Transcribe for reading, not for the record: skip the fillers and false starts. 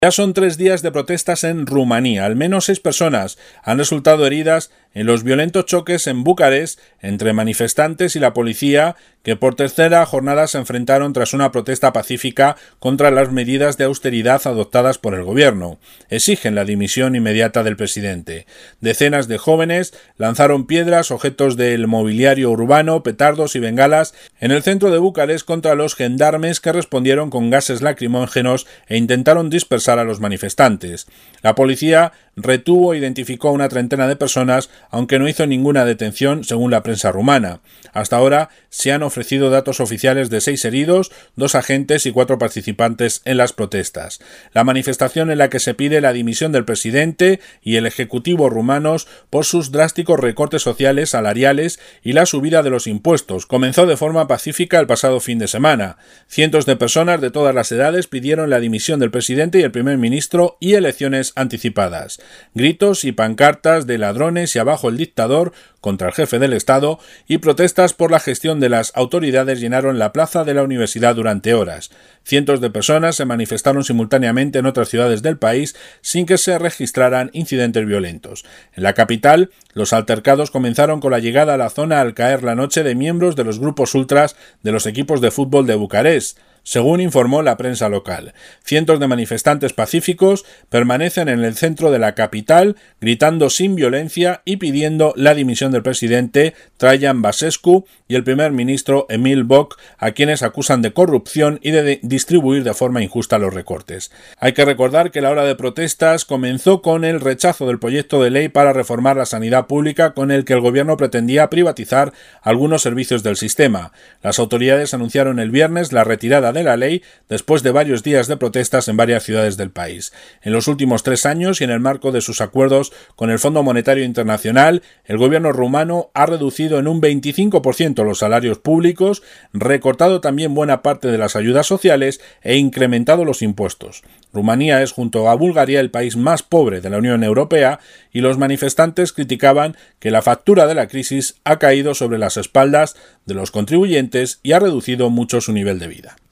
Ya son 3 días de protestas en Rumanía. Al menos 6 personas han resultado heridas en los violentos choques en Bucarest entre manifestantes y la policía, que por tercera jornada se enfrentaron tras una protesta pacífica contra las medidas de austeridad adoptadas por el gobierno. Exigen la dimisión inmediata del presidente. Decenas de jóvenes lanzaron piedras, objetos del mobiliario urbano, petardos y bengalas en el centro de Bucarest contra los gendarmes, que respondieron con gases lacrimógenos e intentaron dispersar a los manifestantes. La policía retuvo e identificó a una treintena de personas, aunque no hizo ninguna detención, según la prensa rumana. Hasta ahora se han ofrecido datos oficiales de 6 heridos, 2 agentes y 4 participantes en las protestas. La manifestación, en la que se pide la dimisión del presidente y el ejecutivo rumanos por sus drásticos recortes sociales, salariales y la subida de los impuestos, comenzó de forma pacífica el pasado fin de semana. Cientos de personas de todas las edades pidieron la dimisión del presidente y el primer ministro y elecciones anticipadas. Gritos y pancartas de "ladrones" y "abajo el dictador" contra el jefe del Estado y protestas por la gestión de las autoridades llenaron la plaza de la universidad durante horas. Cientos de personas se manifestaron simultáneamente en otras ciudades del país sin que se registraran incidentes violentos. En la capital, los altercados comenzaron con la llegada a la zona al caer la noche de miembros de los grupos ultras de los equipos de fútbol de Bucarest, según informó la prensa local. Cientos de manifestantes pacíficos permanecen en el centro de la capital, gritando sin violencia y pidiendo la dimisión del presidente Traian Băsescu y el primer ministro Emil Boc, a quienes acusan de corrupción y de distribuir de forma injusta los recortes. Hay que recordar que la ola de protestas comenzó con el rechazo del proyecto de ley para reformar la sanidad pública, con el que el gobierno pretendía privatizar algunos servicios del sistema. Las autoridades anunciaron el viernes la retirada de la ley después de varios días de protestas en varias ciudades del país. En los últimos 3 años y en el marco de sus acuerdos con el Fondo Monetario Internacional, el gobierno rumano ha reducido en un 25% los salarios públicos, recortado también buena parte de las ayudas sociales e incrementado los impuestos. Rumanía es, junto a Bulgaria, el país más pobre de la Unión Europea, y los manifestantes criticaban que la factura de la crisis ha caído sobre las espaldas de los contribuyentes y ha reducido mucho su nivel de vida.